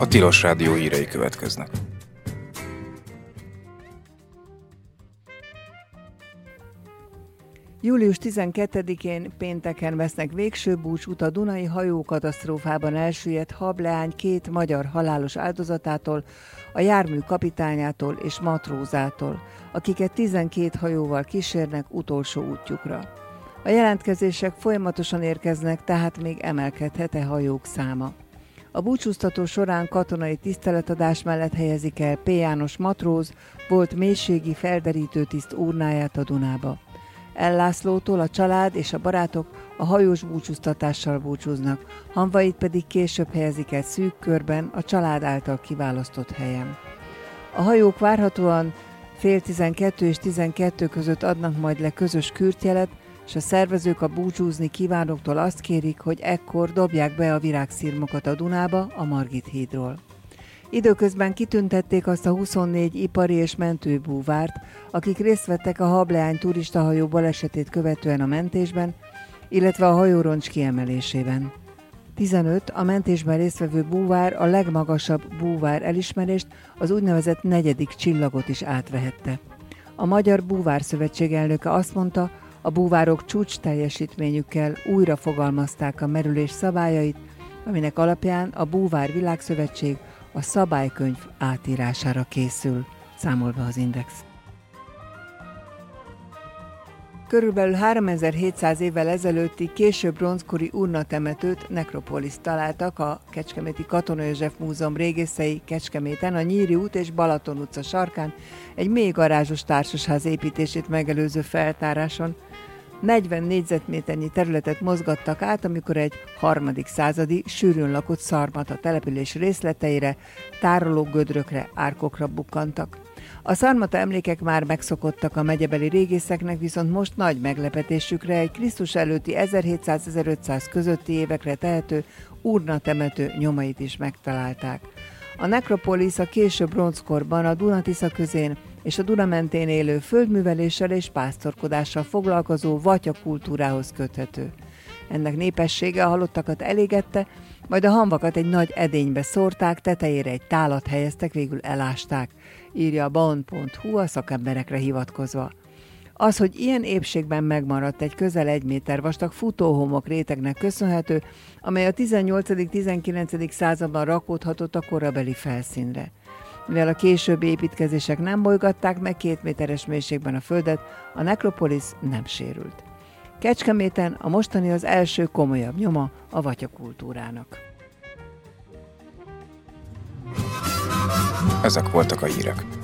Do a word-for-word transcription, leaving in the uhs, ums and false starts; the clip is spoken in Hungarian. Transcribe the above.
Tilos Rádió hírei következnek. július tizenkettedikén pénteken vesznek végső búcsút a Dunai hajókatasztrófában elsüllyedt hableány két magyar halálos áldozatától, a jármű kapitányától és matrózától, akiket tizenkét hajóval kísérnek utolsó útjukra. A jelentkezések folyamatosan érkeznek, tehát még emelkedhet-e hajók száma. A búcsúztató során katonai tiszteletadás mellett helyezik el P. János matróz, volt mélységi felderítő tiszt urnáját a Dunába. El Lászlótól a család és a barátok a hajós búcsúztatással búcsúznak, hamvait pedig később helyezik el szűk körben a család által kiválasztott helyen. A hajók várhatóan fél tizenkettő és tizenkettő között adnak majd le közös kürtjelet, és a szervezők a búcsúzni kívánóktól azt kérik, hogy ekkor dobják be a virágszirmokat a Dunába a Margit hídról. Időközben kitüntették azt a huszonnégy ipari és mentőbúvárt, akik részt vettek a hableány turistahajó balesetét követően a mentésben, illetve a hajóroncs kiemelésében. tizenöt a mentésben résztvevő búvár a legmagasabb búvár elismerést, az úgynevezett negyedik csillagot is átvehette. A Magyar Búvár Szövetség elnöke azt mondta, a búvárok csúcs teljesítményükkel újra fogalmazták a merülés szabályait, aminek alapján a Búvár Világszövetség a szabálykönyv átírására készül, számol be az Index. Körülbelül háromezer-hétszáz évvel ezelőtti késő bronzkori urnatemetőt, nekropoliszt találtak a Kecskeméti Katona József Múzeum régészei Kecskeméten, a Nyíri út és Balaton utca sarkán egy mély garázsos társasház építését megelőző feltáráson. negyven négyzetméternyi területet mozgattak át, amikor egy harmadik századi, sűrűn lakott szarmat a település részleteire, tárológödrökre, árkokra bukkantak. A szarmata emlékek már megszokottak a megyebeli régészeknek, viszont most nagy meglepetésükre egy Krisztus előtti ezerhétszáz-ezerötszáz közötti évekre tehető urnatemető nyomait is megtalálták. A nekropolisz a késő bronzkorban a Duna-Tisza közén és a Duna mentén élő földműveléssel és pásztorkodással foglalkozó vatya kultúrához köthető. Ennek népessége a halottakat elégette, majd a hamvakat egy nagy edénybe szórták, tetejére egy tálat helyeztek, végül elásták, írja a baon pont hu a szakemberekre hivatkozva. Az, hogy ilyen épségben megmaradt egy közel egy méter vastag futóhomok rétegnek köszönhető, amely a tizennyolcadik-tizenkilencedik században rakódhatott a korabeli felszínre. Mivel a későbbi építkezések nem bolygatták meg két méteres mélységben a földet, a nekropolisz nem sérült. Kecskeméten a mostani az első komolyabb nyoma a vatyakultúrának. Ezek voltak a hírek.